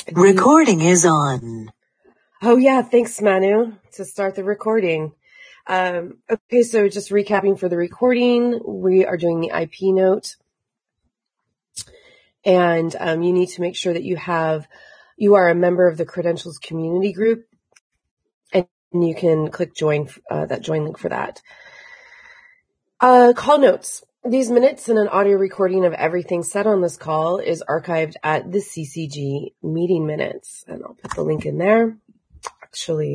Recording is on. Oh yeah, thanks Manu to start the recording. Okay, so just recapping for the recording, we are doing the IP note. And you need to make sure that you are a member of the credentials community group, and you can click join, that join link for that. Call notes. These minutes and an audio recording of everything said on this call is archived at the CCG meeting minutes. And I'll put the link in there. Actually,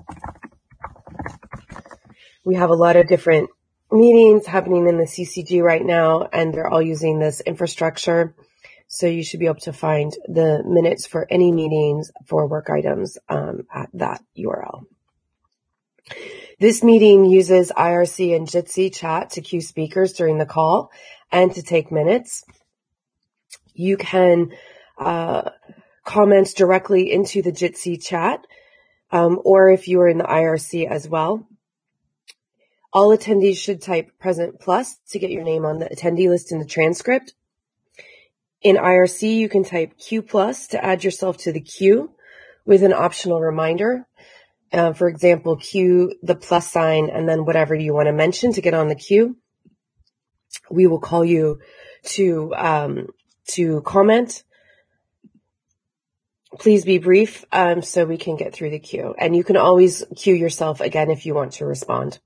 we have a lot of different meetings happening in the CCG right now, and they're all using this infrastructure. So you should be able to find the minutes for any meetings for work items at that URL. This meeting uses IRC and Jitsi chat to queue speakers during the call and to take minutes. You can comment directly into the Jitsi chat, or if you are in the IRC as well. All attendees should type present plus to get your name on the attendee list in the transcript. In IRC, you can type Q plus to add yourself to the queue with an optional reminder. For example, Q the plus sign and then whatever you want to mention to get on the queue. We will call you to comment. Please be brief so we can get through the queue. And you can always queue yourself again if you want to respond.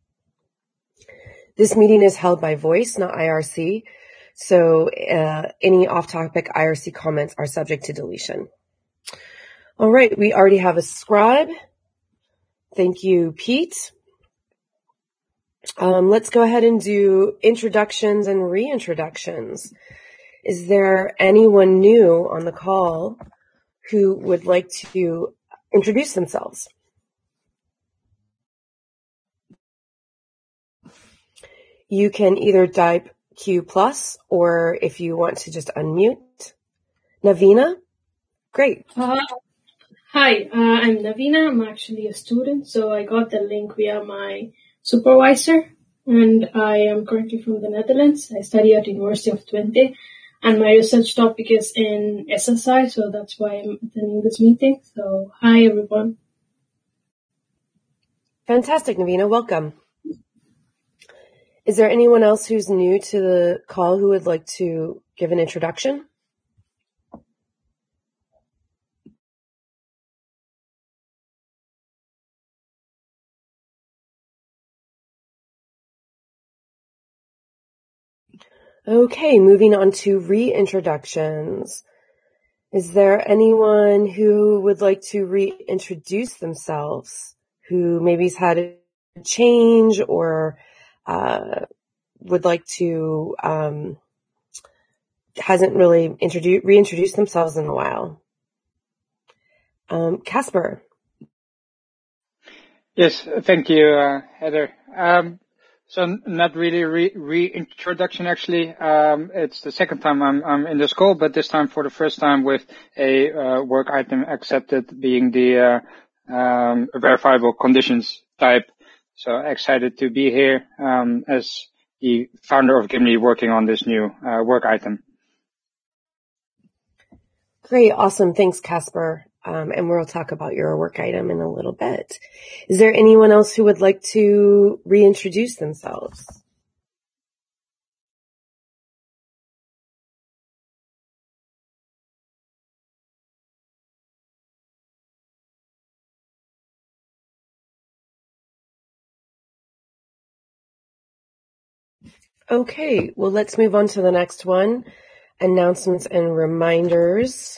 This meeting is held by voice, not IRC. So any off-topic IRC comments are subject to deletion. All right, we already have a scribe. Thank you, Pete. Let's go ahead and do introductions and reintroductions. Is there anyone new on the call who would like to introduce themselves? You can either type Q plus, or if you want to just unmute. Navina? Great. Hi, I'm Navina. I'm actually a student, so I got the link via my supervisor, and I am currently from the Netherlands. I study at University of Twente, and my research topic is in SSI, so that's why I'm attending this meeting. So, hi everyone. Fantastic, Navina. Welcome. Is there anyone else who's new to the call who would like to give an introduction? Okay, moving on to reintroductions. Is there anyone who would like to reintroduce themselves, who maybe has had a change or would like to, hasn't really reintroduced themselves in a while? Casper. Yes, thank you, Heather. So not really reintroduction actually. It's the second time I'm in this call, but this time for the first time with a work item accepted, being the verifiable conditions type. So excited to be here as the founder of Gimli working on this new work item. Great. Awesome. Thanks, Casper. And we'll talk about your work item in a little bit. Is there anyone else who would like to reintroduce themselves? Okay, well, let's move on to the next one. Announcements and reminders.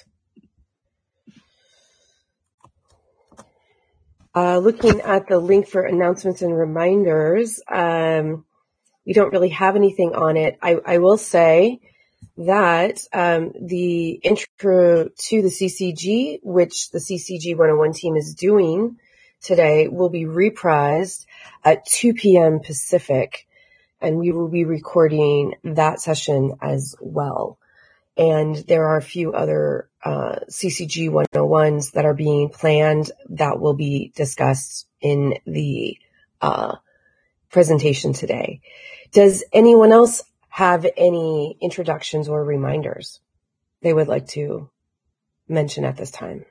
Looking at the link for announcements and reminders, we don't really have anything on it. I will say that the intro to the CCG, which the CCG 101 team is doing today, will be reprised at 2 p.m. Pacific, and we will be recording that session as well. And there are a few other CCG 101s that are being planned that will be discussed in the presentation today. Does anyone else have any introductions or reminders they would like to mention at this time.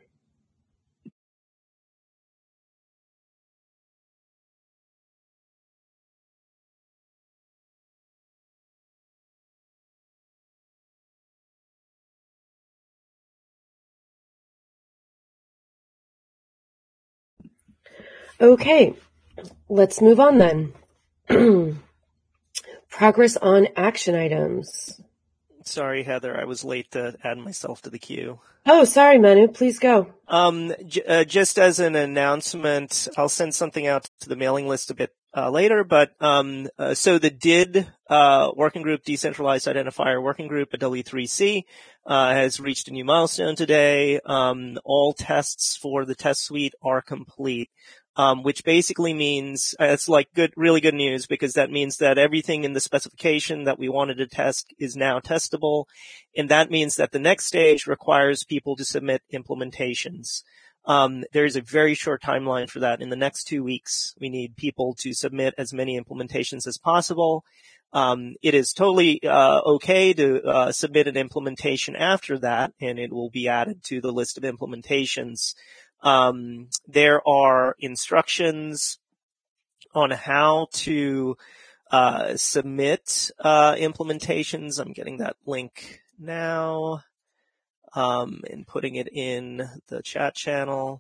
Okay, let's move on then. Progress on action items. Sorry, Heather, I was late to add myself to the queue. Oh, sorry, Manu. Please go. Just as an announcement, I'll send something out to the mailing list a bit later, but so the DID working group, Decentralized Identifier Working Group at W3C, has reached a new milestone today. All tests for the test suite are complete. Which basically means it's like really good news, because that means that everything in the specification that we wanted to test is now testable. And that means that the next stage requires people to submit implementations. There is a very short timeline for that. In the next 2 weeks, we need people to submit as many implementations as possible. It is totally okay to submit an implementation after that, and it will be added to the list of implementations. There are instructions on how to submit implementations. I'm getting that link now and putting it in the chat channel.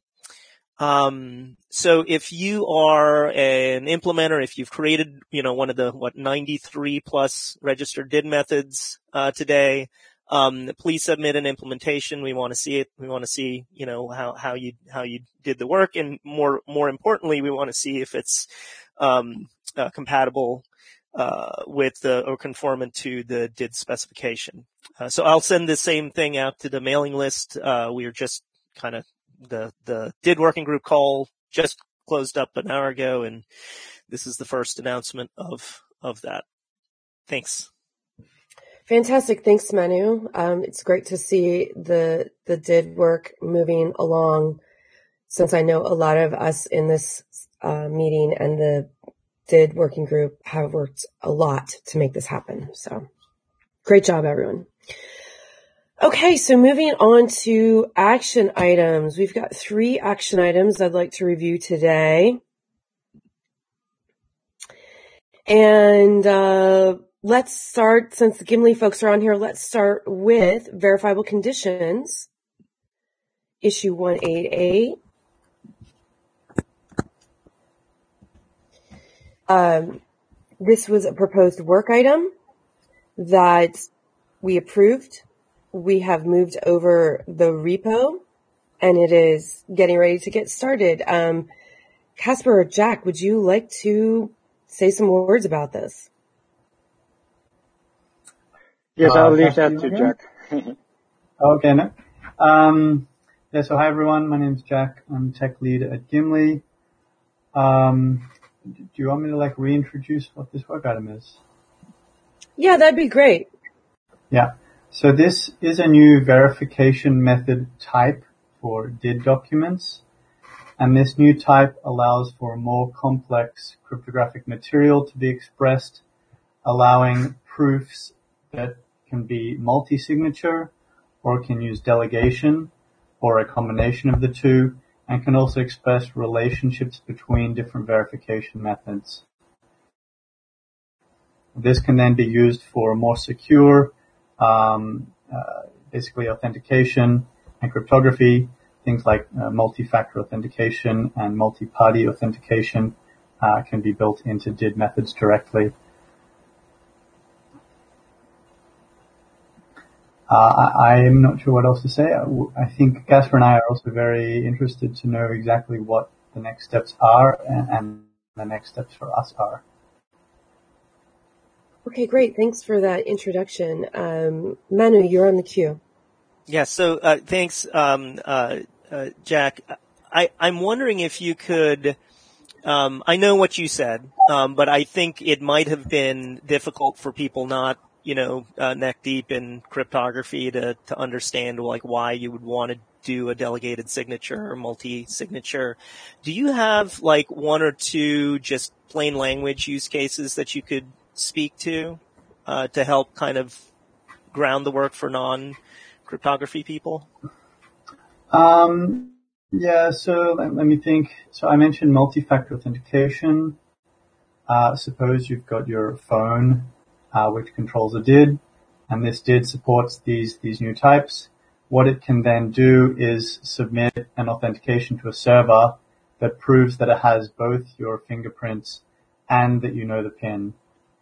So if you are an implementer, if you've created, one of the 93 plus registered DID methods today, please submit an implementation. We want to see it. We want to see, how you did the work, and more importantly, we want to see if it's compatible with or conformant to the DID specification. So I'll send the same thing out to the mailing list. We are just kind of the DID working group call just closed up an hour ago, and this is the first announcement of that. Thanks. Fantastic. Thanks, Manu. It's great to see the DID work moving along, since I know a lot of us in this meeting and the DID working group have worked a lot to make this happen. So great job, everyone. Okay, so moving on to action items. We've got 3 action items I'd like to review today. And let's start, since the Gimli folks are on here, let's start with verifiable conditions, issue 188. This was a proposed work item that we approved. We have moved over the repo, and it is getting ready to get started. Casper or Jack, would you like to say some words about this? Yes, I'll leave that to Jack. Okay. So hi everyone, my name is Jack. I'm tech lead at Gimli. Do you want me to reintroduce what this work item is? Yeah, that'd be great. Yeah. So this is a new verification method type for DID documents. And this new type allows for more complex cryptographic material to be expressed, allowing proofs that can be multi-signature or can use delegation or a combination of the two, and can also express relationships between different verification methods. This can then be used for more secure, basically authentication and cryptography. Things like multi-factor authentication and multi-party authentication can be built into DID methods directly. I'm not sure what else to say. I think Casper and I are also very interested to know exactly what the next steps are and the next steps for us are. Okay, great. Thanks for that introduction. Manu, you're on the queue. Yeah, so thanks, Jack. I'm wondering if you could, I know what you said, but I think it might have been difficult for people not, neck deep in cryptography to understand why you would want to do a delegated signature or multi-signature. Do you have one or two just plain language use cases that you could speak to help kind of ground the work for non-cryptography people? Yeah, so let me think. So I mentioned multi-factor authentication. Suppose you've got your phone, which controls a DID, and this DID supports these new types. What it can then do is submit an authentication to a server that proves that it has both your fingerprints and that you know the PIN,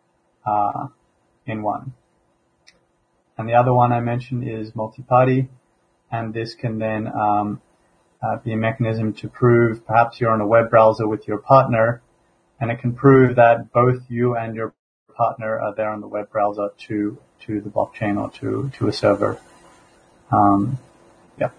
in one. And the other one I mentioned is multi-party, and this can then, be a mechanism to prove perhaps you're on a web browser with your partner, and it can prove that both you and your partner are there on the web browser to the blockchain or to a server. Yeah.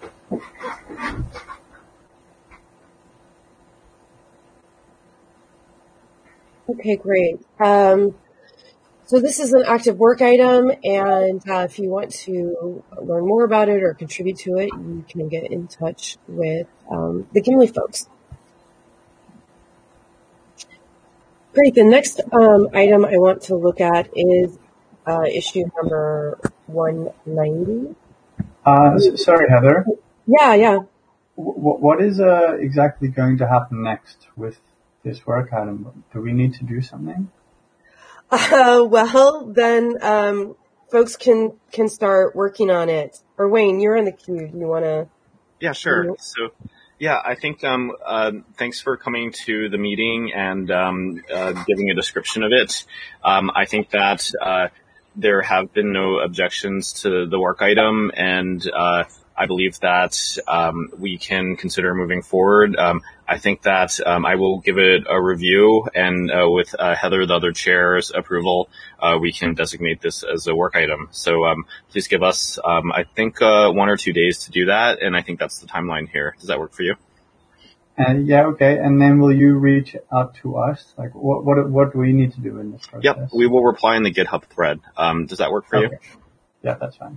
Okay, great. So this is an active work item, and if you want to learn more about it or contribute to it, you can get in touch with the Gimli folks. Great. The next item I want to look at is issue number 190. Sorry, Heather. Yeah. What is exactly going to happen next with this work item? Do we need to do something? Well, then folks can start working on it. Or Wayne, you're in the queue. Do you want to? Yeah, sure. So, yeah, I think thanks for coming to the meeting and giving a description of it. I think that there have been no objections to the work item, and I believe that we can consider moving forward. I think that I will give it a review, and with Heather, the other chair's approval, we can designate this as a work item. So please give us, I think, 1 or 2 days to do that, and I think that's the timeline here. Does that work for you? Yeah, okay. And then will you reach out to us? Like, what do we need to do in this process? Yep, we will reply in the GitHub thread. Does that work for you? Yeah, that's fine.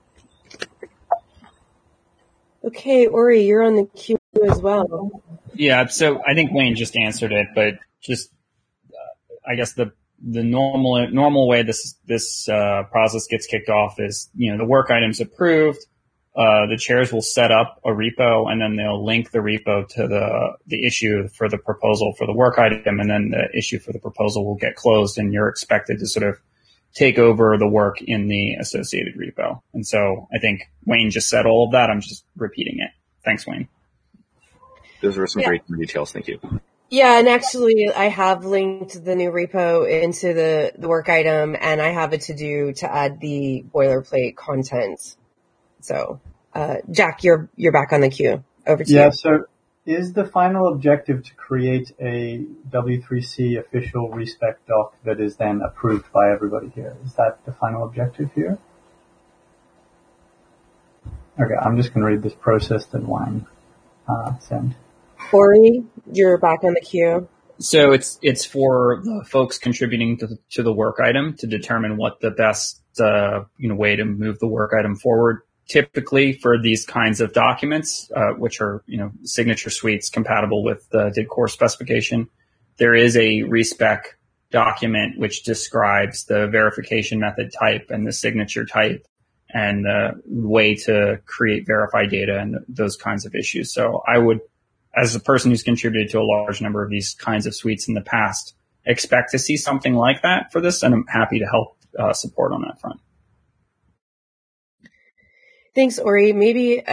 Okay, Ori, you're on the queue as well. Yeah, so I think Wayne just answered it, but just I guess the normal way this process gets kicked off is, the work item's approved. The chairs will set up a repo, and then they'll link the repo to the issue for the proposal for the work item, and then the issue for the proposal will get closed, and you're expected to sort of take over the work in the associated repo. And so I think Wayne just said all of that. I'm just repeating it. Thanks, Wayne. Those were some great details. Thank you. Yeah, and actually I have linked the new repo into the work item, and I have a to-do to add the boilerplate content. So, Jack, you're back on the queue. Over to you. Yeah, so is the final objective to create a W3C official respec doc that is then approved by everybody here? Is that the final objective here? Okay, I'm just going to read this process that Wayne sent. Ori, you're back on the queue. So it's for the folks contributing to the work item to determine what the best way to move the work item forward. Typically, for these kinds of documents, which are signature suites compatible with the DID core specification, there is a respec document which describes the verification method type and the signature type and the way to create verified data and those kinds of issues. So I would, as a person who's contributed to a large number of these kinds of suites in the past, expect to see something like that for this, and I'm happy to help support on that front. Thanks, Ori. Maybe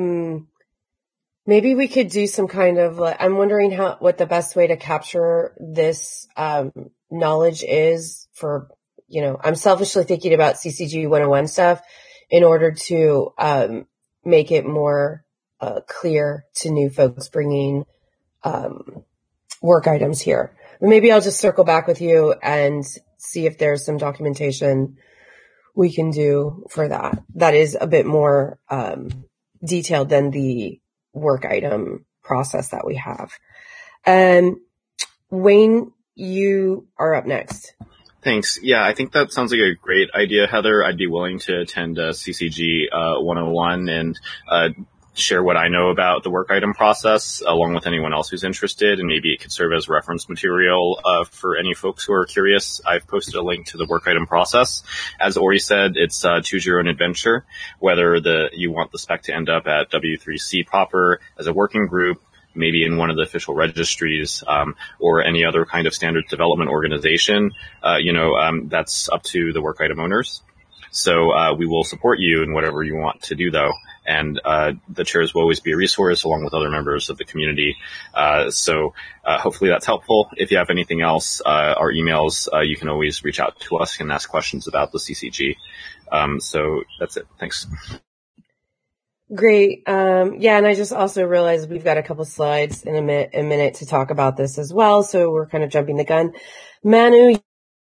we could do some kind of, I'm wondering what the best way to capture this, knowledge is for, I'm selfishly thinking about CCG 101 stuff in order to, make it more, clear to new folks bringing, work items here. But maybe I'll just circle back with you and see if there's some documentation we can do for that. That is a bit more detailed than the work item process that we have. Wayne, you are up next. Thanks. Yeah, I think that sounds like a great idea, Heather. I'd be willing to attend CCG 101 and share what I know about the work item process along with anyone else who's interested, and maybe it could serve as reference material for any folks who are curious. I've posted a link to the work item process. As Ori said, it's choose your own adventure, whether you want the spec to end up at W3C proper as a working group, maybe in one of the official registries, or any other kind of standards development organization. That's up to the work item owners. So we will support you in whatever you want to do, though. And the chairs will always be a resource along with other members of the community. So hopefully that's helpful. If you have anything else, our emails, you can always reach out to us and ask questions about the CCG. So that's it. Thanks. Great. And I just also realized we've got a couple slides in a minute to talk about this as well. So we're kind of jumping the gun. Manu.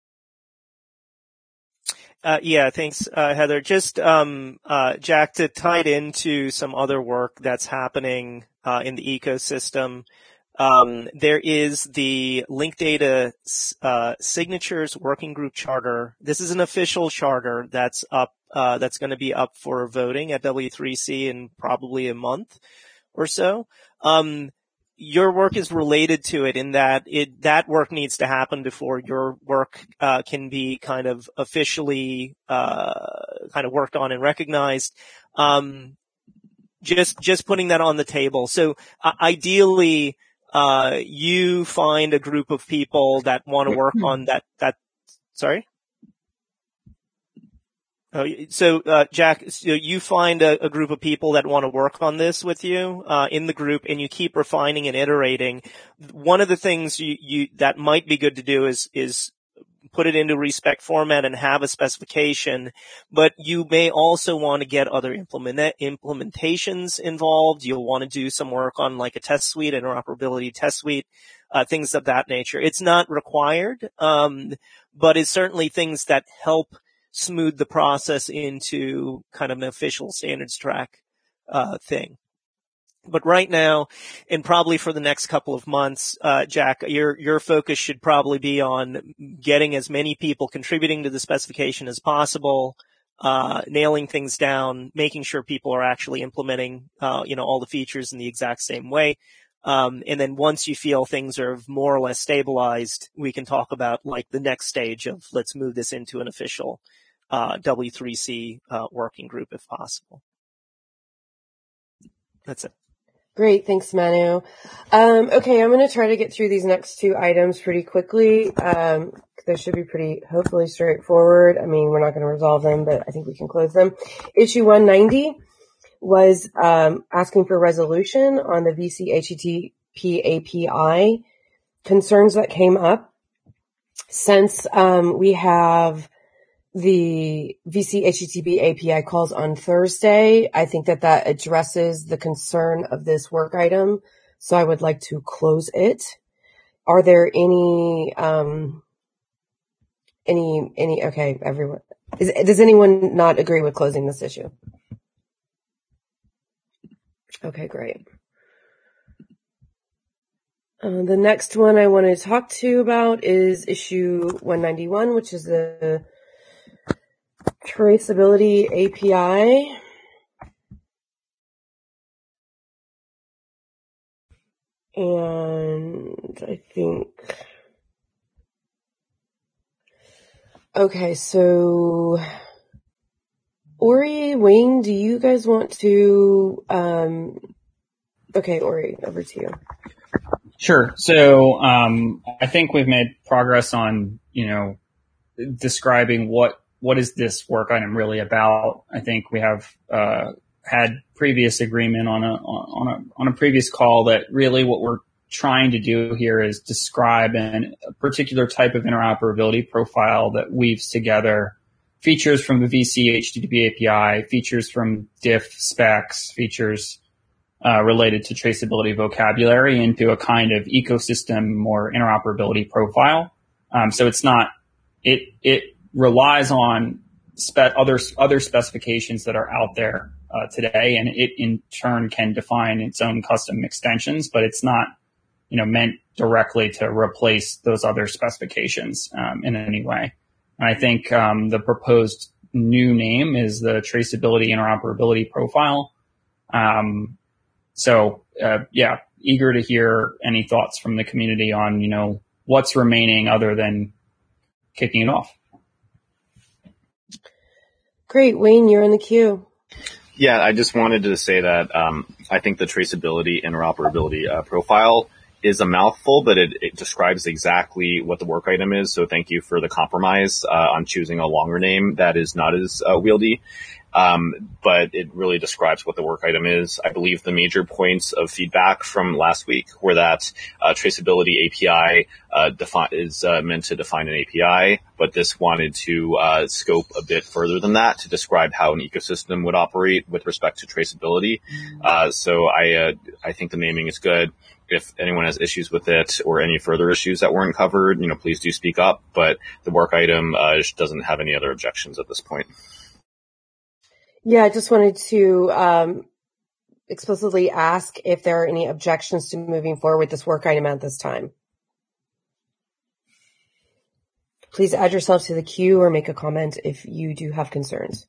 Thanks, Heather. Just, Jack, to tie it into some other work that's happening, in the ecosystem, there is the Linkdata, signatures working group charter. This is an official charter that's up, that's going to be up for voting at W3C in probably a month or so. Your work is related to it in that that work needs to happen before your work can be kind of officially kind of worked on and recognized. Just putting that on the table. So ideally, you find a group of people that want to work on that. Sorry. So, Jack, so you find a group of people that want to work on this with you, in the group, and you keep refining and iterating. One of the things that might be good to do is put it into respec format and have a specification, but you may also want to get other implementations involved. You'll want to do some work on like a test suite, interoperability test suite, things of that nature. It's not required, but it's certainly things that help smooth the process into kind of an official standards track thing. But right now, and probably for the next couple of months, Jack, your focus should probably be on getting as many people contributing to the specification as possible, nailing things down, making sure people are actually implementing all the features in the exact same way. And then once you feel things are more or less stabilized, we can talk about like the next stage of let's move this into an official W3C working group if possible. That's it. Great. Thanks, Manu. Okay, I'm going to try to get through these next two items pretty quickly. They should be pretty, hopefully, straightforward. I mean, we're not going to resolve them, but I think we can close them. Issue 190 was asking for resolution on the VC HTTP API concerns that came up. Since we have the VC HTTP API calls on Thursday, I think that addresses the concern of this work item. So I would like to close it. Are there any, okay, everyone, does anyone not agree with closing this issue? Okay, great. The next one I want to talk to you about is issue 191, which is the traceability API. And I think, okay, so Ori, Wayne, do you guys want to, okay, Ori, over to you. Sure. So, I think we've made progress on, describing what is this work item really about. I think we have, had previous agreement on a previous call that really what we're trying to do here is describe a particular type of interoperability profile that weaves together features from the VC HTTP API, features from diff specs, features related to traceability vocabulary into a kind of ecosystem or interoperability profile. So it's not, it relies on other specifications that are out there today, and it in turn can define its own custom extensions, but it's not, meant directly to replace those other specifications in any way. And I think the proposed new name is the traceability interoperability profile. So, yeah, eager to hear any thoughts from the community on, what's remaining other than kicking it off. Great. Wayne, you're in the queue. Yeah, I just wanted to say that I think the traceability interoperability profile is a mouthful, but it describes exactly what the work item is. So thank you for the compromise on choosing a longer name that is not as wieldy. But it really describes what the work item is. I believe the major points of feedback from last week were that traceability API is meant to define an API, but this wanted to scope a bit further than that to describe how an ecosystem would operate with respect to traceability. So I think the naming is good. If anyone has issues with it or any further issues that weren't covered, please do speak up. But the work item doesn't have any other objections at this point. Yeah, I just wanted to explicitly ask if there are any objections to moving forward with this work item at this time. Please add yourself to the queue or make a comment if you do have concerns.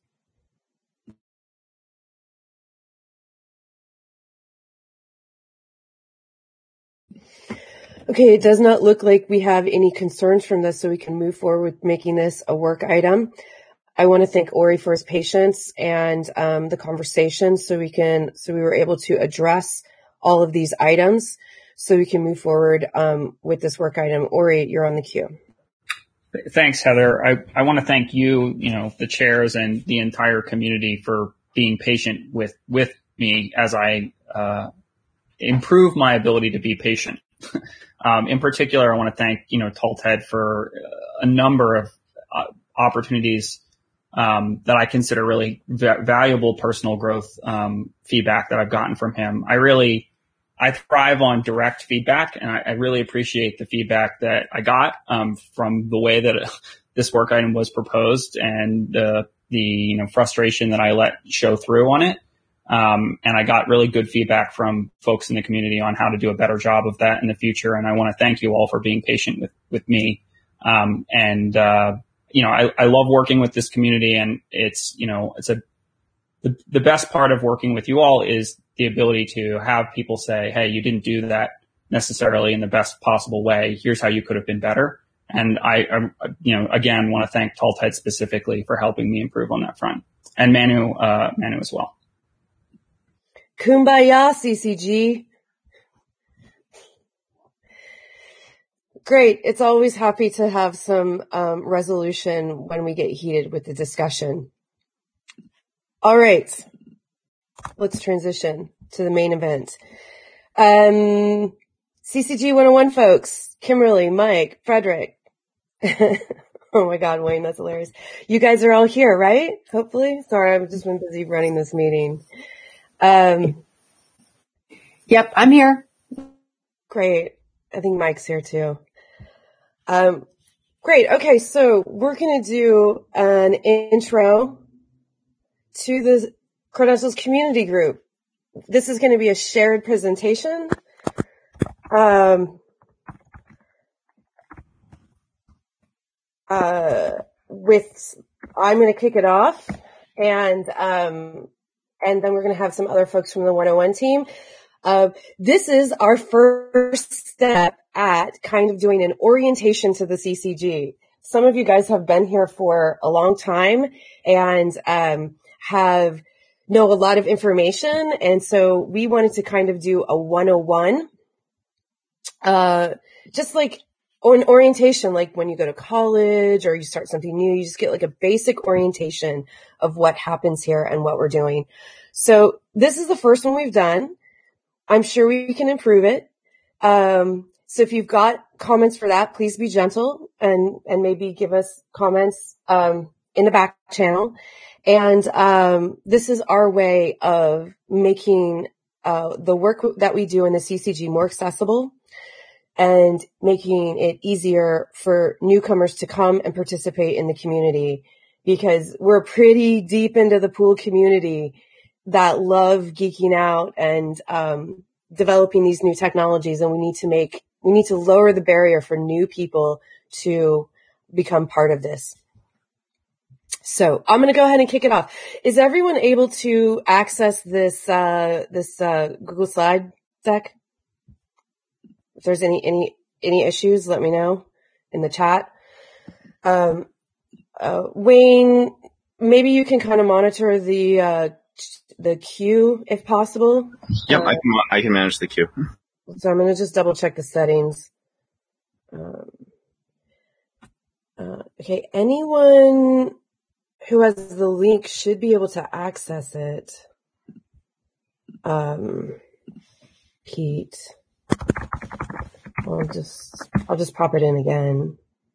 Okay, it does not look like we have any concerns from this, so we can move forward with making this a work item. I want to thank Ori for his patience and the conversation so we were able to address all of these items so we can move forward with this work item. Ori, you're on the queue. Thanks, Heather. I want to thank you, the chairs and the entire community for being patient with me as I improve my ability to be patient. In particular, I want to thank, Talted for a number of opportunities that I consider really valuable personal growth feedback that I've gotten from him. I thrive on direct feedback, and I really appreciate the feedback that I got from the way that this work item was proposed and the frustration that I let show through on it. And I got really good feedback from folks in the community on how to do a better job of that in the future. And I want to thank you all for being patient with me. I love working with this community, and the best part of working with you all is the ability to have people say, hey, you didn't do that necessarily in the best possible way. Here's how you could have been better. And I again, want to thank Talted specifically for helping me improve on that front, and Manu as well. Kumbaya, CCG. Great. It's always happy to have some resolution when we get heated with the discussion. All right. Let's transition to the main event. CCG 101 folks, Kimberly, Mike, Frederick. Oh my God, Wayne, that's hilarious. You guys are all here, right? Hopefully. Sorry, I've just been busy running this meeting. Yep, I'm here. Great. I think Mike's here too. Great. Okay. So we're going to do an intro to the Credentials Community Group. This is going to be a shared presentation. I'm going to kick it off and then we're going to have some other folks from the 101 team. This is our first step at kind of doing an orientation to the CCG. Some of you guys have been here for a long time and know a lot of information. And so we wanted to kind of do a 101, just like an orientation, like when you go to college or you start something new, you just get like a basic orientation of what happens here and what we're doing. So this is the first one we've done. I'm sure we can improve it. So if you've got comments for that, please be gentle and maybe give us comments, in the back channel. And, this is our way of making, the work that we do in the CCG more accessible and making it easier for newcomers to come and participate in the community, because we're pretty deep into the pool community that love geeking out and developing these new technologies, and we need to lower the barrier for new people to become part of this. So I'm going to go ahead and kick it off. Is everyone able to access this Google slide deck? If there's any issues, let me know in the chat. Wayne, maybe you can kind of monitor the queue if possible. Yep, I can manage the queue. So I'm going to just double check the settings. Okay, anyone who has the link should be able to access it. Pete, I'll just pop it in again.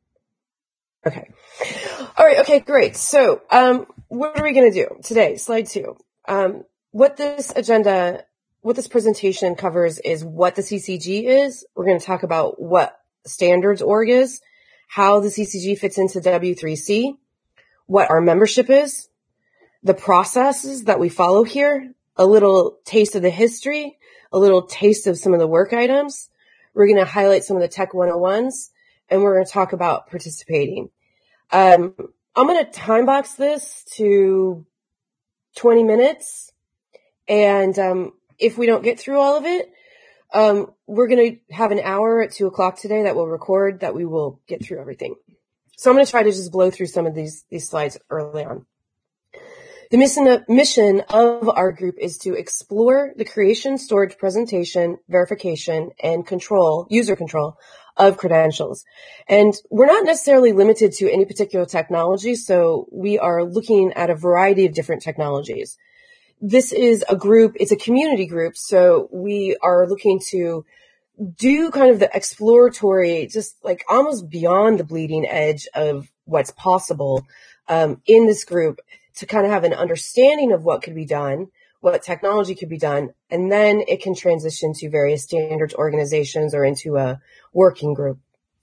Okay. All right. Okay, great. So, what are we going to do today? Slide 2. What this presentation covers is what the CCG is. We're going to talk about what standards org is, how the CCG fits into W3C, what our membership is, the processes that we follow here, a little taste of the history, a little taste of some of the work items. We're going to highlight some of the Tech 101s, and we're going to talk about participating. I'm going to time box this to 20 minutes, and if we don't get through all of it, we're going to have an hour at 2:00 today that we'll record that we will get through everything. So I'm going to try to just blow through some of these slides early on. The mission of our group is to explore the creation, storage, presentation, verification, and user control of credentials. And we're not necessarily limited to any particular technology, so we are looking at a variety of different technologies. This is a group, it's a community group, so we are looking to do kind of the exploratory, just like almost beyond the bleeding edge of what's possible in this group to kind of have an understanding of what could be done, what technology could be done, and then it can transition to various standards organizations or into a working group.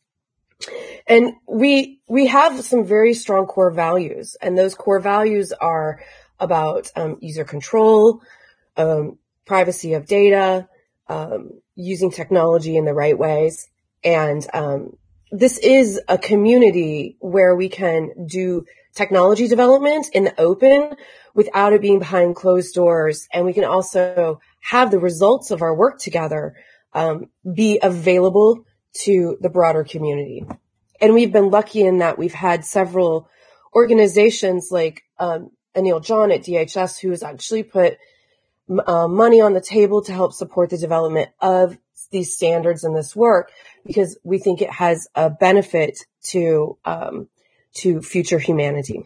And we have some very strong core values, and those core values are about user control, privacy of data, using technology in the right ways. And this is a community where we can do technology development in the open without it being behind closed doors. And we can also have the results of our work together be available to the broader community. And we've been lucky in that we've had several organizations like Anil John at DHS, who has actually put money on the table to help support the development of these standards and this work, because we think it has a benefit to future humanity.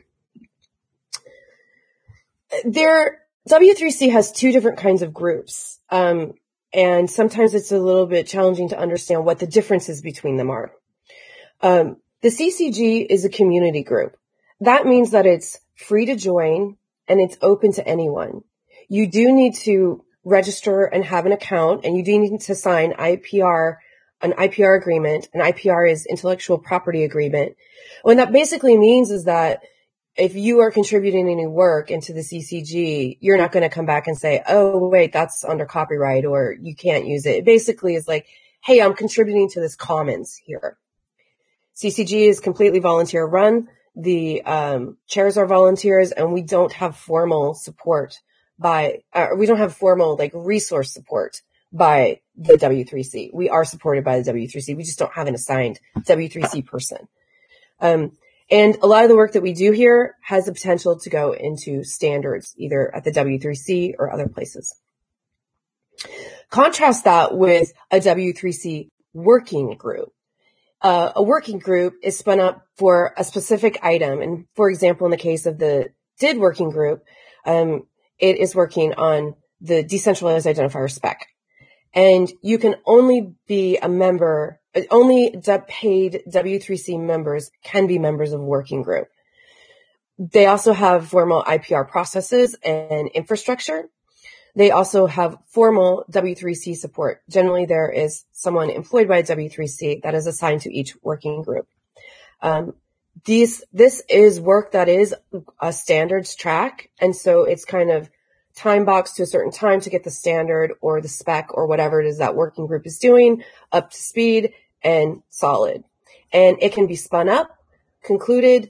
W3C has two different kinds of groups, and sometimes it's a little bit challenging to understand what the differences between them are. The CCG is a community group. That means that it's free to join and it's open to anyone. You do need to register and have an account, and you do need to sign an IPR agreement. An IPR is intellectual property agreement. What that basically means is that if you are contributing any work into the CCG, you're not going to come back and say, oh, wait, that's under copyright or you can't use it. It basically is like, hey, I'm contributing to this commons here. CCG is completely volunteer run. The chairs are volunteers, and we don't have formal support we don't have formal like resource support by the W3C. We are supported by the W3C. We just don't have an assigned W3C person. And a lot of the work that we do here has the potential to go into standards, either at the W3C or other places. Contrast that with a W3C working group. A working group is spun up for a specific item. And for example, in the case of the DID working group, it is working on the decentralized identifier spec. And you can only be a member, only paid W3C members can be members of a working group. They also have formal IPR processes and infrastructure. They also have formal W3C support. Generally, there is someone employed by W3C that is assigned to each working group. This is work that is a standards track, and so it's kind of time boxed to a certain time to get the standard or the spec or whatever it is that working group is doing up to speed and solid. And it can be spun up, concluded,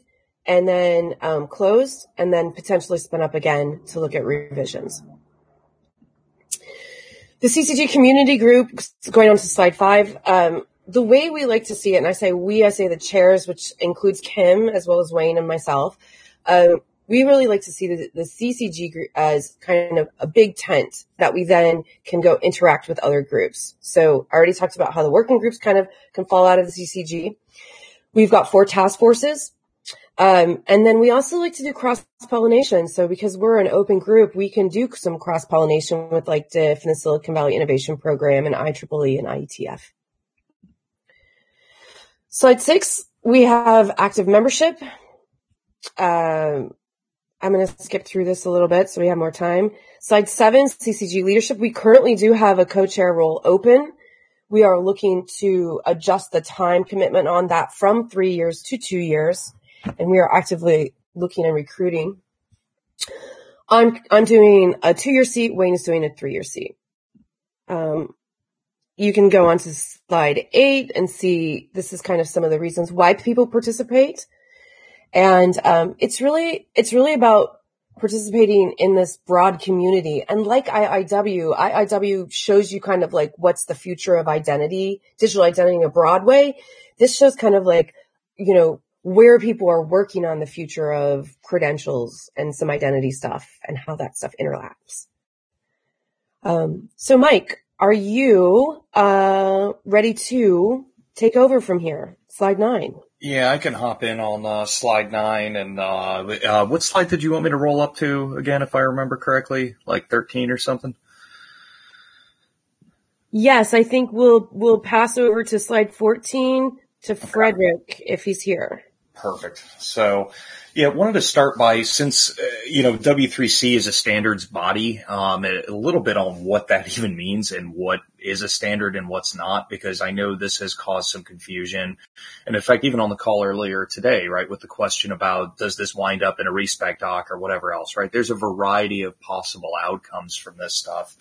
and then closed, and then potentially spin up again to look at revisions. The CCG community group, going on to slide 5, the way we like to see it, and I say the chairs, which includes Kim as well as Wayne and myself, we really like to see the CCG group as kind of a big tent that we then can go interact with other groups. So I already talked about how the working groups kind of can fall out of the CCG. We've got 4 task forces. And then we also like to do cross-pollination. So because we're an open group, we can do some cross-pollination with like DIF and the Silicon Valley Innovation Program and IEEE and IETF. Slide 6, we have active membership. I'm going to skip through this a little bit so we have more time. Slide 7, CCG leadership. We currently do have a co-chair role open. We are looking to adjust the time commitment on that from 3 years to 2 years. And we are actively looking and recruiting. I'm doing a 2-year seat. Wayne is doing a 3-year seat. You can go on to slide 8 and see this is kind of some of the reasons why people participate. And it's really about participating in this broad community. And like IIW shows you kind of like what's the future of identity, digital identity in a broad way. This shows kind of like, where people are working on the future of credentials and some identity stuff and how that stuff interlaps. So Mike, are you ready to take over from here? Slide 9. Yeah, I can hop in on slide 9. And what slide did you want me to roll up to again, if I remember correctly? Like 13 or something? Yes, I think we'll pass over to slide 14 to Frederick if he's here. Perfect. So, yeah, wanted to start by, since, W3C is a standards body, a little bit on what that even means and what is a standard and what's not, because I know this has caused some confusion. And in fact, even on the call earlier today, right, with the question about does this wind up in a respec doc or whatever else, right? There's a variety of possible outcomes from this stuff.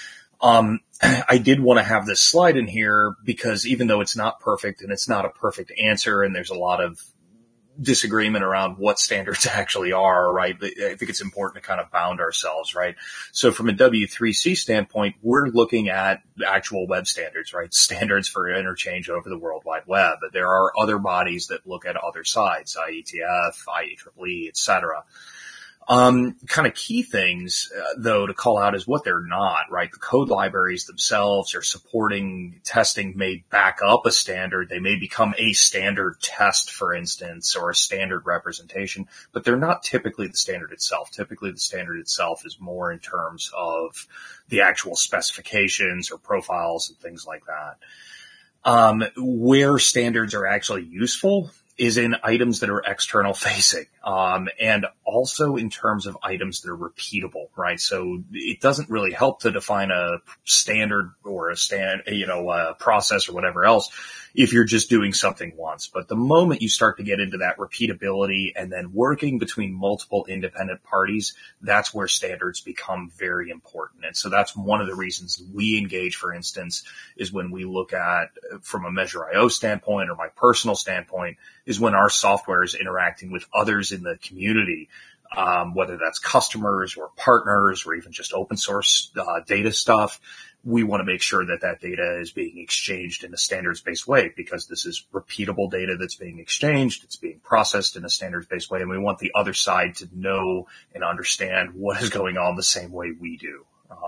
I did want to have this slide in here because even though it's not perfect and it's not a perfect answer and there's a lot of disagreement around what standards actually are, right? I think it's important to kind of bound ourselves, right? So from a W3C standpoint, we're looking at actual web standards, right? Standards for interchange over the World Wide Web. But there are other bodies that look at other sides, IETF, IEEE, et cetera. Kind of key things, though, to call out is what they're not, right? The code libraries themselves are supporting testing may back up a standard. They may become a standard test, for instance, or a standard representation, but they're not typically the standard itself. Typically, the standard itself is more in terms of the actual specifications or profiles and things like that. Where standards are actually useful is in items that are external facing, and also in terms of items that are repeatable, right? So it doesn't really help to define a standard or a process or whatever else if you're just doing something once. But the moment you start to get into that repeatability and then working between multiple independent parties, that's where standards become very important. And so that's one of the reasons we engage, for instance, is when we look at, from a Measure.io standpoint or my personal standpoint, is when our software is interacting with others in the community, whether that's customers or partners or even just open source data stuff. We want to make sure that that data is being exchanged in a standards-based way because this is repeatable data that's being exchanged. It's being processed in a standards-based way, and we want the other side to know and understand what is going on the same way we do.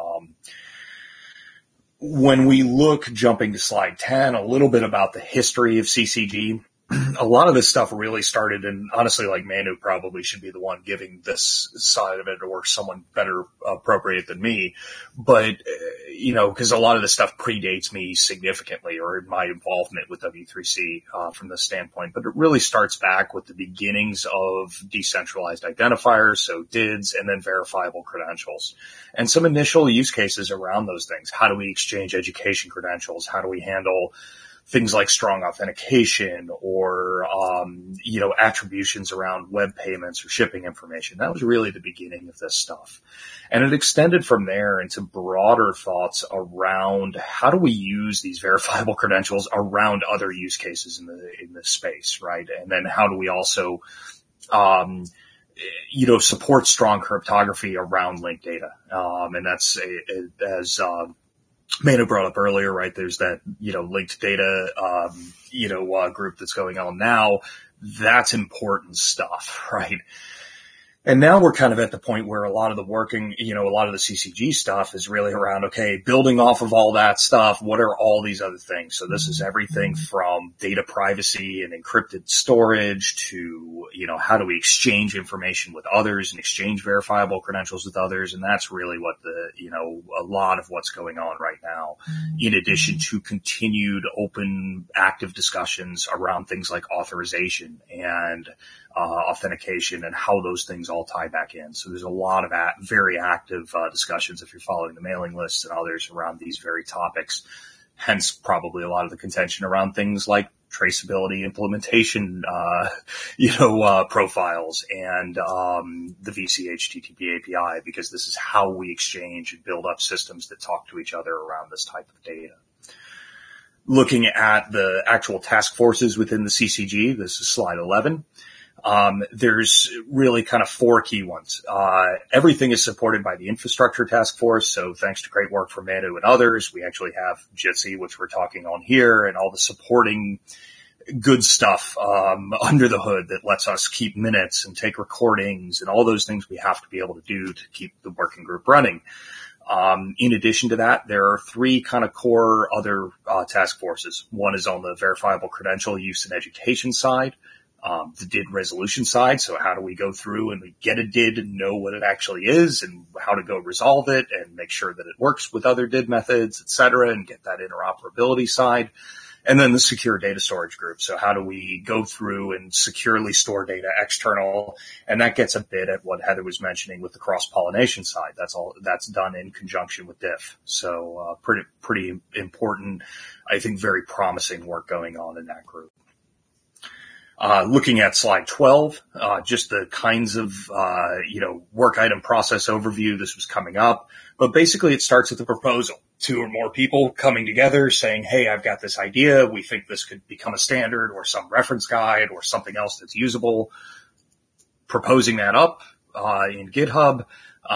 When we look, jumping to slide 10, a little bit about the history of CCG, a lot of this stuff really started, and honestly, like Manu probably should be the one giving this side of it or someone better appropriate than me. But, because a lot of this stuff predates me significantly or my involvement with W3C from this standpoint. But it really starts back with the beginnings of decentralized identifiers, so DIDs, and then verifiable credentials. And some initial use cases around those things. How do we exchange education credentials? How do we handle things like strong authentication or, attributions around web payments or shipping information? That was really the beginning of this stuff. And it extended from there into broader thoughts around how do we use these verifiable credentials around other use cases in the space, right? And then how do we also support strong cryptography around linked data. And that's as Mano brought up earlier, right? There's that, linked data, group that's going on now. That's important stuff, right? And now we're kind of at the point where a lot of the CCG stuff is really around, okay, building off of all that stuff, what are all these other things? So this is everything from data privacy and encrypted storage to, how do we exchange information with others and exchange verifiable credentials with others? And that's really what a lot of what's going on right now, in addition to continued open, active discussions around things like authorization and authentication and how those things all tie back in. So there's a lot of very active discussions if you're following the mailing lists and others around these very topics. Hence probably a lot of the contention around things like traceability, implementation, profiles and the VC HTTP API, because this is how we exchange and build up systems that talk to each other around this type of data. Looking at the actual task forces within the CCG, this is slide 11. There's really kind of four key ones. Everything is supported by the infrastructure task force. So thanks to great work from Manu and others, we actually have Jitsi, which we're talking on here, and all the supporting good stuff, under the hood that lets us keep minutes and take recordings and all those things we have to be able to do to keep the working group running. In addition to that, there are three kind of core other, task forces. One is on the verifiable credential use and education side. The DID resolution side. So how do we go through and we get a DID and know what it actually is and how to go resolve it and make sure that it works with other DID methods, et cetera, and get that interoperability side. And then the secure data storage group. So how do we go through and securely store data external? And that gets a bit at what Heather was mentioning with the cross-pollination side. That's done in conjunction with DIF. So, pretty important, I think very promising work going on in that group. Looking at slide 12, just the kinds of, work item process overview. This was coming up, but basically it starts with the proposal. Two or more people coming together saying, hey, I've got this idea. We think this could become a standard or some reference guide or something else that's usable. Proposing that up, in GitHub,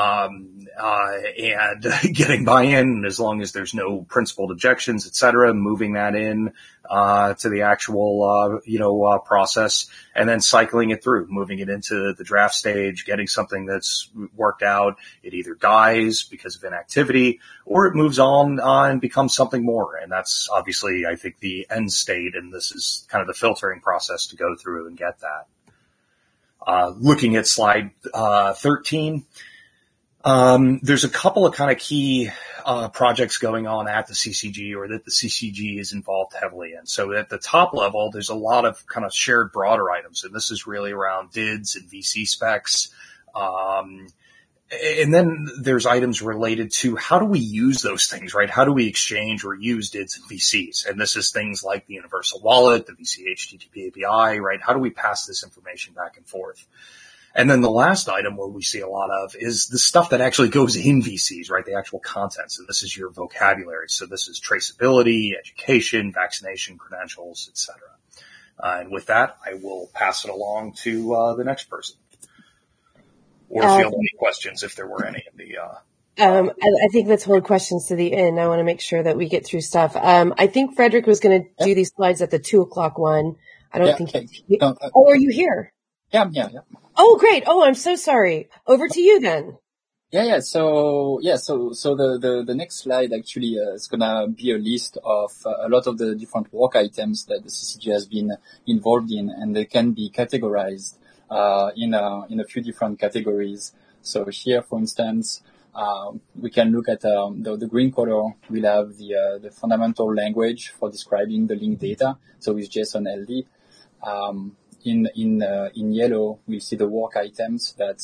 and getting buy-in as long as there's no principled objections, et cetera, moving that in, to the actual, process and then cycling it through, moving it into the draft stage, getting something that's worked out. It either dies because of inactivity or it moves on, and becomes something more. And that's obviously, I think, the end state. And this is kind of the filtering process to go through and get that. Looking at slide, 13. There's a couple of kind of key, projects going on at the CCG or that the CCG is involved heavily in. So at the top level, there's a lot of kind of shared broader items. And this is really around DIDs and VC specs. And then there's items related to how do we use those things, right? How do we exchange or use DIDs and VCs? And this is things like the universal wallet, the VC HTTP API, right? How do we pass this information back and forth? And then the last item where we see a lot of is the stuff that actually goes in VCs, right? The actual content. So this is your vocabulary. So this is traceability, education, vaccination credentials, et cetera. And with that, I will pass it along to the next person. Or if you have any questions, if there were any in the I think let's hold questions to the end. I want to make sure that we get through stuff. I think Frederick was going to do these slides at the 2:00 one. I don't think are you here? Yeah, I'm here. Yeah. Oh, great. Oh, I'm so sorry. Over to you then. So the next slide actually is gonna be a list of a lot of the different work items that the CCG has been involved in, and they can be categorized in a few different categories. So here, for instance, we can look at the green color. We'll have the fundamental language for describing the linked data. So with JSON LD. In yellow, we see the work items that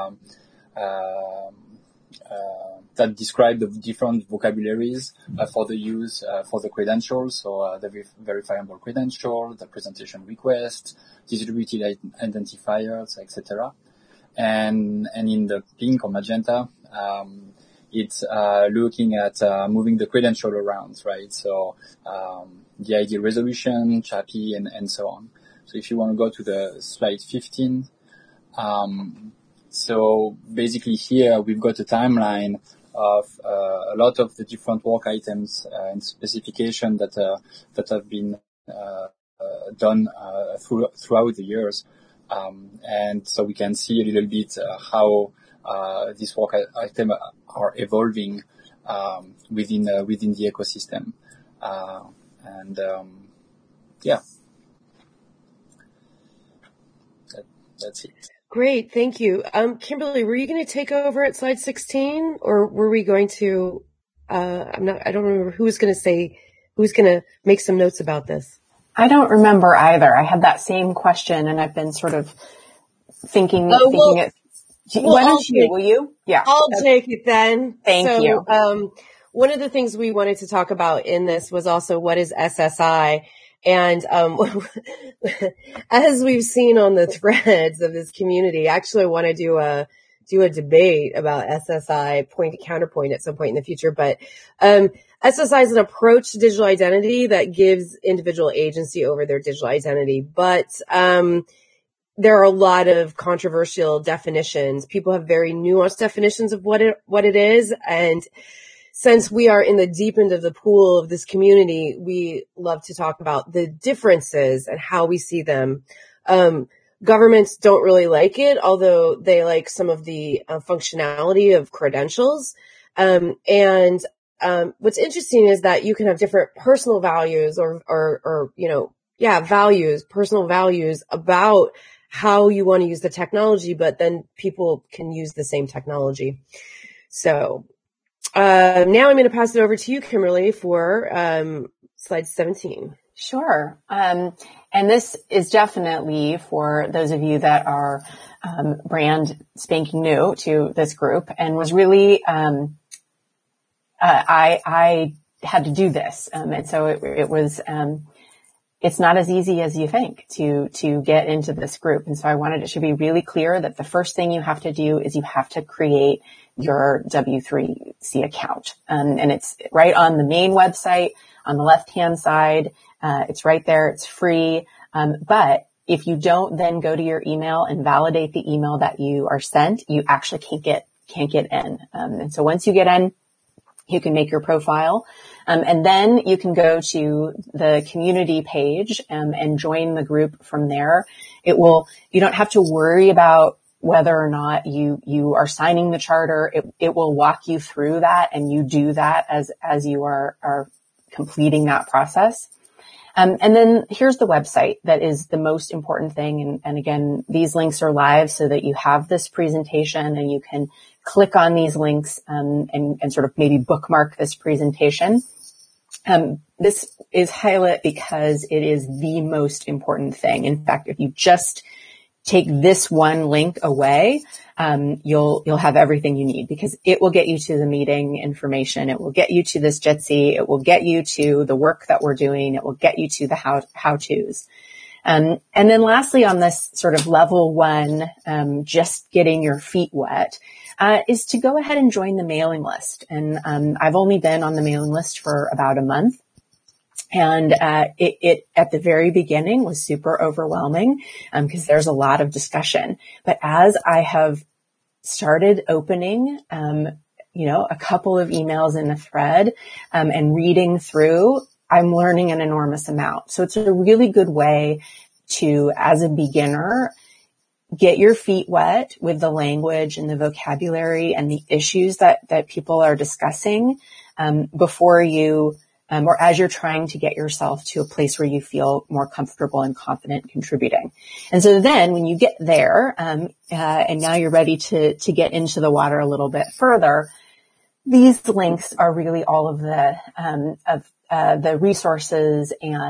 describe the different vocabularies for the use for the credentials. So the verifiable credential, the presentation request, distributed identifiers, etc. And in the pink or magenta, it's looking at moving the credential around, right? So the ID resolution, CHAPI, and so on. So if you want to go to the slide 15, So basically here we've got a timeline of a lot of the different work items and specification that have been done throughout the years, and so we can see a little bit how these work items are evolving within the ecosystem, and yeah, that's it. Great, thank you. Kimberly, were you going to take over at slide 16, or were we going to? I don't remember who was going to make some notes about this. I don't remember either. I had that same question, and I've been sort of thinking it. Why don't you? Will you? Yeah, I'll take it then. Thank you. One of the things we wanted to talk about in this was also what is SSI. And, as we've seen on the threads of this community, actually I want to do a debate about SSI point to counterpoint at some point in the future. But, SSI is an approach to digital identity that gives individual agency over their digital identity. But, there are a lot of controversial definitions. People have very nuanced definitions of what it is. And since we are in the deep end of the pool of this community, we love to talk about the differences and how we see them. Governments don't really like it, although they like some of the functionality of credentials. What's interesting is that you can have different personal values personal values about how you want to use the technology, but then people can use the same technology. So, now I'm going to pass it over to you, Kimberly, for slide 17. Sure. And this is definitely for those of you that are brand spanking new to this group, and was really I had to do this, and so it was. It's not as easy as you think to get into this group, and so I wanted it to be really clear that the first thing you have to do is you have to create your W3C account. And it's right on the main website on the left-hand side. It's right there. It's free. But if you don't then go to your email and validate the email that you are sent, you actually can't get in. And so once you get in, you can make your profile. And then you can go to the community page, and join the group from there. You don't have to worry about whether or not you are signing the charter. It will walk you through that, and you do that as you are completing that process. And then here's the website that is the most important thing. And again, these links are live so that you have this presentation and you can click on these links, and sort of maybe bookmark this presentation. This is highlight because it is the most important thing. In fact, if you just take this one link away, you'll have everything you need, because it will get you to the meeting information. It will get you to this Jitsi. It will get you to the work that we're doing. It will get you to the how-tos. And then lastly, on this sort of level one, just getting your feet wet, is to go ahead and join the mailing list. And, I've only been on the mailing list for about a month. And, it at the very beginning was super overwhelming, because there's a lot of discussion. But as I have started opening, a couple of emails in a thread, and reading through, I'm learning an enormous amount. So it's a really good way to, as a beginner, get your feet wet with the language and the vocabulary and the issues that people are discussing, before you, or as you're trying to get yourself to a place where you feel more comfortable and confident contributing. And so then when you get there, and now you're ready to get into the water a little bit further, these links are really all of the resources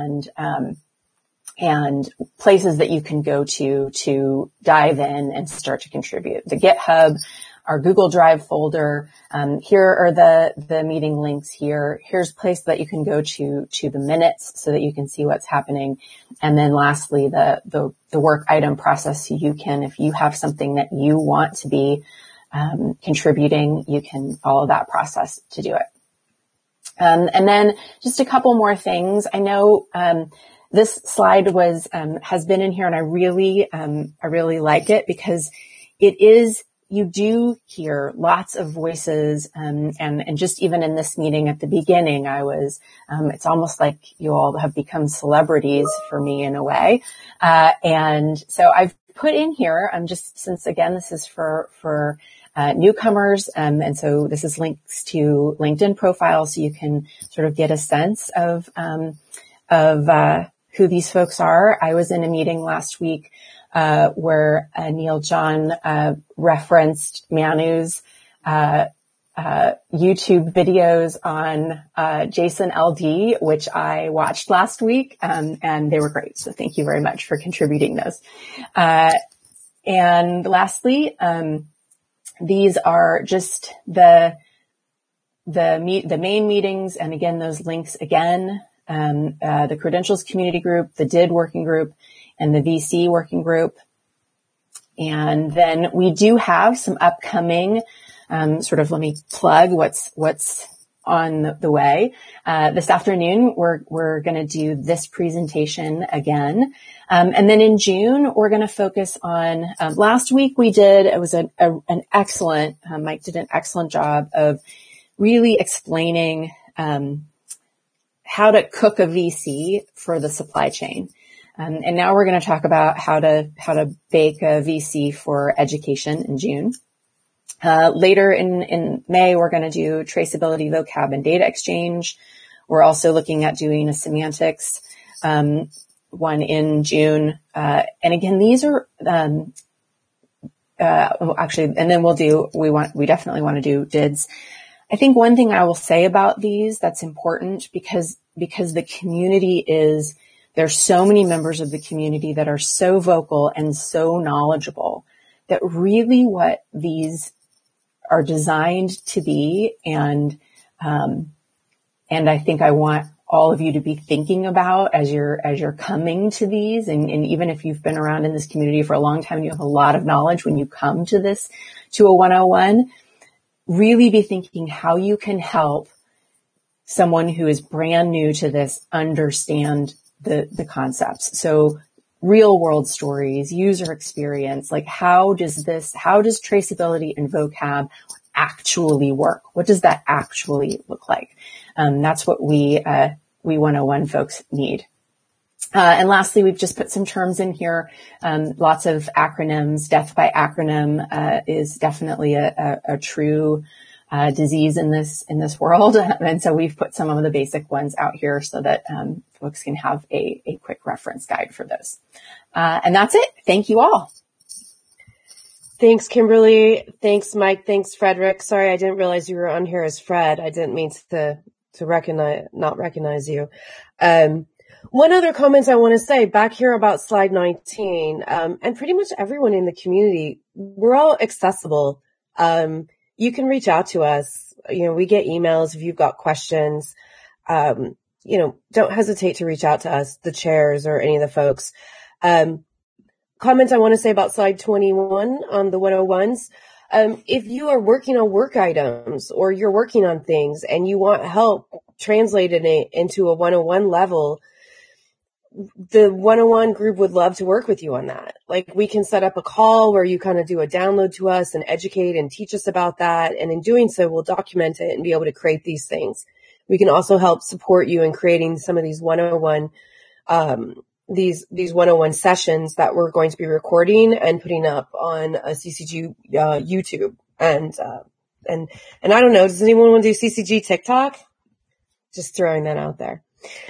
and places that you can go to dive in and start to contribute. The GitHub, our Google Drive folder. Here are the meeting links here. Here's a place that you can go to the minutes so that you can see what's happening. And then lastly, the work item process. So you can, if you have something that you want to be contributing, you can follow that process to do it. And then just a couple more things. I know, this slide has been in here, and I really like it because you do hear lots of voices, and just even in this meeting at the beginning, it's almost like you all have become celebrities for me in a way. And so I've put in here, just since again, this is for newcomers, and so this is links to LinkedIn profiles, so you can sort of get a sense of who these folks are. I was in a meeting last week where Neil John referenced Manu's YouTube videos on JSON LD, which I watched last week, and they were great. So thank you very much for contributing those. And lastly, these are just the main meetings, and again, those links again, the Credentials Community Group, the DID Working Group, and the VC Working Group. And then we do have some upcoming, let me plug what's on the way. This afternoon, we're going to do this presentation again. And then in June, we're going to focus on, last week Mike did an excellent job of really explaining, how to cook a VC for the supply chain. And now we're going to talk about how to bake a VC for education in June. Later in May, we're going to do traceability, vocab, and data exchange. We're also looking at doing a semantics, one in June. And again, these are, actually, and then we definitely want to do DIDs. I think one thing I will say about these that's important because the community there's so many members of the community that are so vocal and so knowledgeable that really what these are designed to be. And I think I want all of you to be thinking about as you're coming to these. And even if you've been around in this community for a long time, and you have a lot of knowledge when you come to a 101, really be thinking how you can help someone who is brand new to this understand the concepts. So real world stories, user experience, like how does traceability and vocab actually work? What does that actually look like? That's what we 101 folks need. And lastly, we've just put some terms in here, lots of acronyms. Death by acronym is definitely a true disease in this world. And so we've put some of the basic ones out here so that folks can have a quick reference guide for those. And that's it. Thank you all. Thanks, Kimberly. Thanks, Mike. Thanks, Frederick. Sorry, I didn't realize you were on here as Fred. I didn't mean to not recognize you. One other comment I want to say back here about slide 19, and pretty much everyone in the community, we're all accessible. You can reach out to us. We get emails if you've got questions. Don't hesitate to reach out to us, the chairs or any of the folks. Comment I want to say about slide 21 on the 101s. If you are working on work items or you're working on things and you want help translating it into a 101 level, the 101 group would love to work with you on that. Like we can set up a call where you kind of do a download to us and educate and teach us about that. And in doing so, we'll document it and be able to create these things. We can also help support you in creating some of these 101, these 101 sessions that we're going to be recording and putting up on a CCG, YouTube. And I don't know, does anyone want to do CCG TikTok? Just throwing that out there.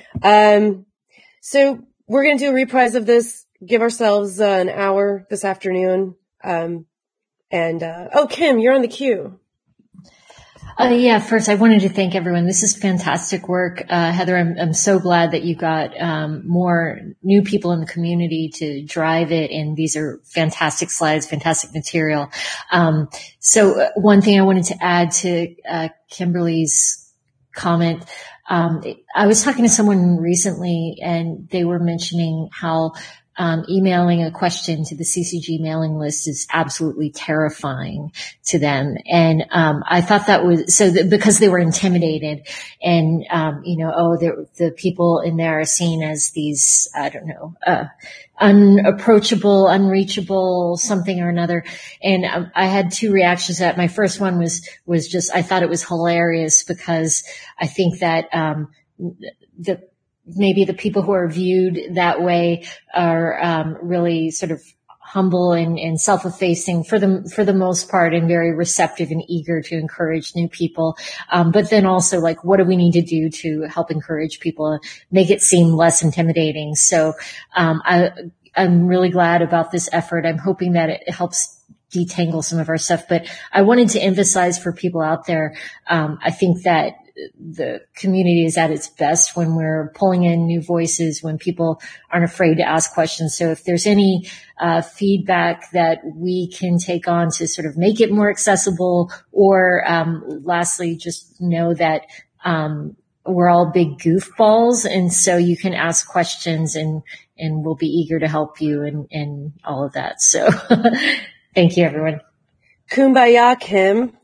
So we're going to do a reprise of this, give ourselves an hour this afternoon. Kim, you're on the queue. First I wanted to thank everyone. This is fantastic work. Heather, I'm so glad that you got, more new people in the community to drive it. And these are fantastic slides, fantastic material. So one thing I wanted to add to, Kimberly's comment, I was talking to someone recently and they were mentioning how emailing a question to the CCG mailing list is absolutely terrifying to them. And, I thought that was, because they were intimidated and, the people in there are seen as these, I don't know, unapproachable, unreachable, something or another. And I had two reactions to that. My first one was just, I thought it was hilarious because I think that, maybe the people who are viewed that way are, really sort of humble and self-effacing for the most part and very receptive and eager to encourage new people. But then also like, what do we need to do to help encourage people, make it seem less intimidating? So, I'm really glad about this effort. I'm hoping that it helps detangle some of our stuff, but I wanted to emphasize for people out there, I think that the community is at its best when we're pulling in new voices, when people aren't afraid to ask questions. So if there's any feedback that we can take on to sort of make it more accessible, or lastly, just know that we're all big goofballs, and so you can ask questions and we'll be eager to help you and all of that. So thank you, everyone. Kumbaya, Kim.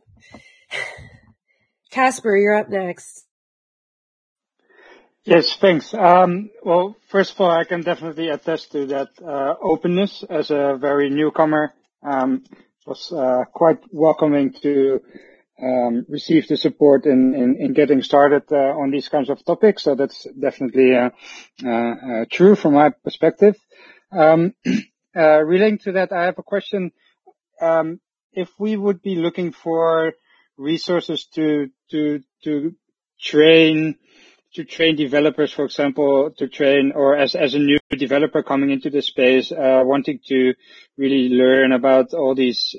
Casper, you're up next. Yes, thanks. Well, first of all, I can definitely attest to that openness as a very newcomer. It was quite welcoming to receive the support in getting started on these kinds of topics. So that's definitely true from my perspective. Relating to that, I have a question. If we would be looking for resources to train developers, for example, or as a new developer coming into the space, wanting to really learn about all these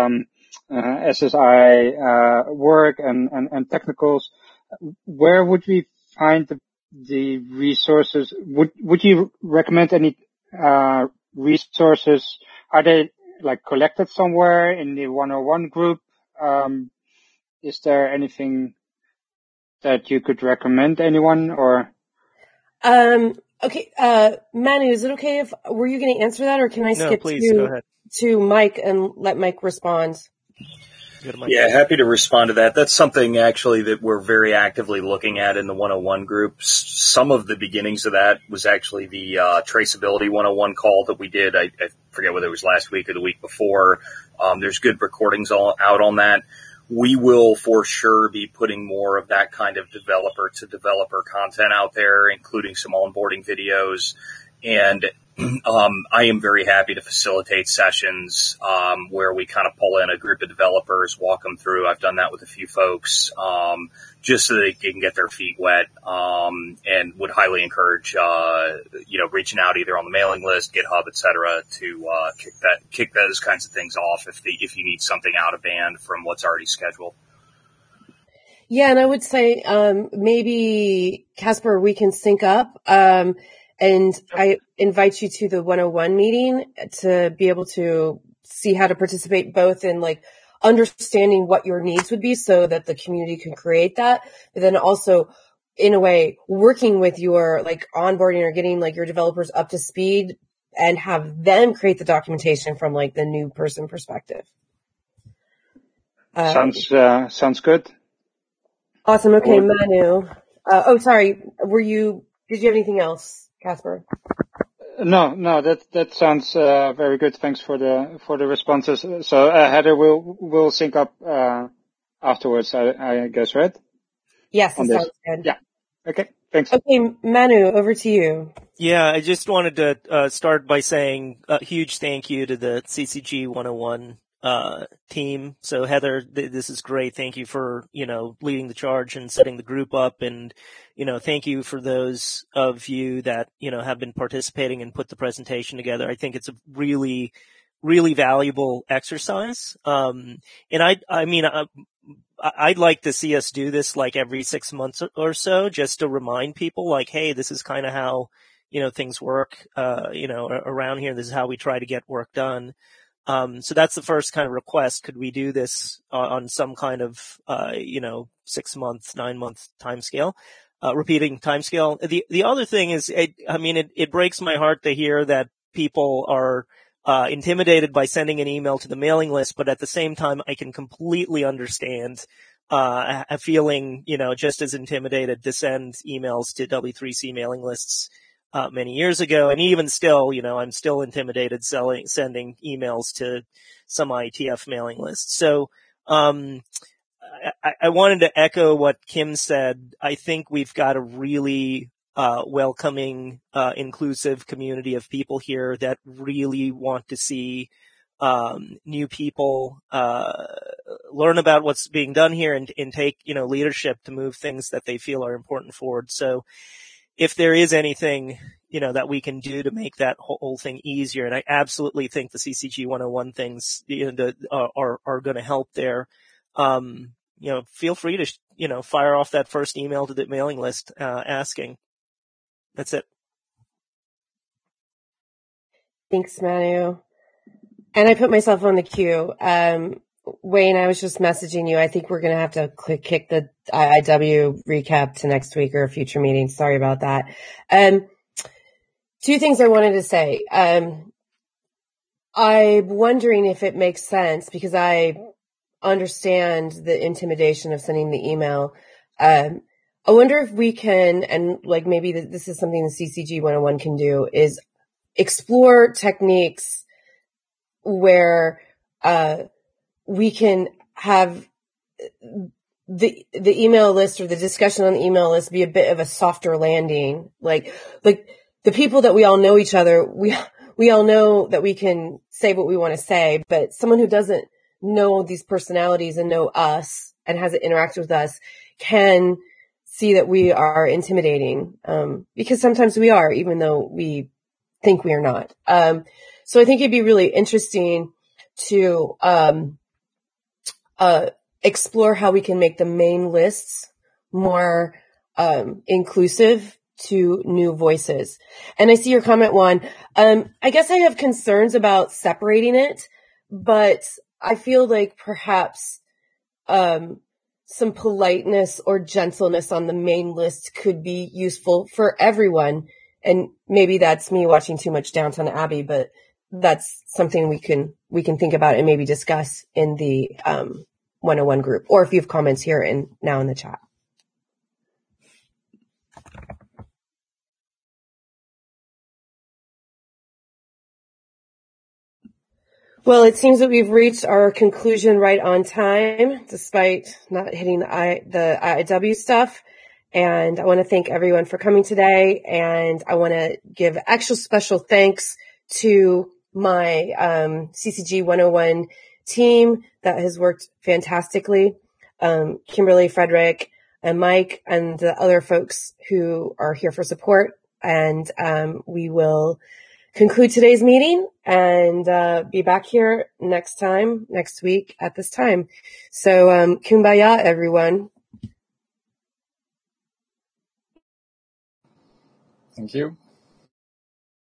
SSI work and technicals, where would we find the resources? Would you recommend any resources? Are they like collected somewhere in the 101 group? Is there anything that you could recommend anyone or? Okay. Manu, is it okay were you going to answer that, or can I skip go ahead. to Mike and let Mike respond? Yeah, happy to respond to that. That's something actually that we're very actively looking at in the 101 group. Some of the beginnings of that was actually the Traceability 101 call that we did. I forget whether it was last week or the week before. There's good recordings out on that. We will for sure be putting more of that kind of developer to developer content out there, including some onboarding videos. And I am very happy to facilitate sessions where we kind of pull in a group of developers, walk them through. I've done that with a few folks just so they can get their feet wet, and would highly encourage reaching out either on the mailing list, GitHub, et cetera, to kick those kinds of things off if you need something out of band from what's already scheduled. Yeah, and I would say maybe Casper, we can sync up. And I invite you to the 101 meeting to be able to see how to participate both in like understanding what your needs would be so that the community can create that, but then also in a way working with your like onboarding or getting like your developers up to speed and have them create the documentation from like the new person perspective. Sounds good. Awesome. Okay, Manu. Sorry. Did you have anything else, Casper? No, that sounds very good. Thanks for the responses. So Heather, we'll sync up afterwards, I guess, right? Yes, that sounds good. Yeah. Okay. Thanks. Okay, Manu, over to you. Yeah, I just wanted to start by saying a huge thank you to the CCG 101 team. So Heather, this is great. Thank you for, leading the charge and setting the group up. And, thank you for those of you that, have been participating and put the presentation together. I think it's a really, really valuable exercise. And I'd like to see us do this like every 6 months or so, just to remind people like, hey, this is kind of how, things work, around here. This is how we try to get work done. So that's the first kind of request. Could we do this on some kind of, 6 month, 9 month timescale, repeating timescale? The other thing is, it breaks my heart to hear that, people are intimidated by sending an email to the mailing list, but at the same time, I can completely understand a feeling, just as intimidated to send emails to W3C mailing lists many years ago. And even still, I'm still intimidated sending emails to some IETF mailing lists. So I wanted to echo what Kim said. I think we've got a really welcoming, inclusive community of people here that really want to see new people learn about what's being done here and take leadership to move things that they feel are important forward. So if there is anything that we can do to make that whole thing easier, and I absolutely think the CCG 101 things are going to help there. Feel free to fire off that first email to the mailing list asking. That's it. Thanks, Manu. And I put myself on the queue. Wayne, I was just messaging you. I think we're going to have to kick the IIW recap to next week or a future meeting. Sorry about that. Two things I wanted to say. I'm wondering if it makes sense, because I understand the intimidation of sending the email. I wonder if we can, and like maybe this is something the CCG 101 can do, is explore techniques where we can have the email list or the discussion on the email list be a bit of a softer landing. Like the people that we all know each other, we all know that we can say what we want to say, but someone who doesn't know these personalities and know us and hasn't interacted with us can see that we are intimidating, because sometimes we are, even though we think we are not. So I think it'd be really interesting to explore how we can make the main lists more inclusive to new voices. And I see your comment, Juan. I guess I have concerns about separating it, but I feel like perhaps some politeness or gentleness on the main list could be useful for everyone. And maybe that's me watching too much Downton Abbey, but that's something we can think about and maybe discuss in the 101 group, or if you have comments here and now in the chat. Well, it seems that we've reached our conclusion right on time, despite not hitting the IIW stuff. And I want to thank everyone for coming today. And I want to give extra special thanks to my CCG 101 team that has worked fantastically. Kimberly, Frederick, and Mike, and the other folks who are here for support. And we will conclude today's meeting and be back here next week at this time. So kumbaya, everyone. Thank you.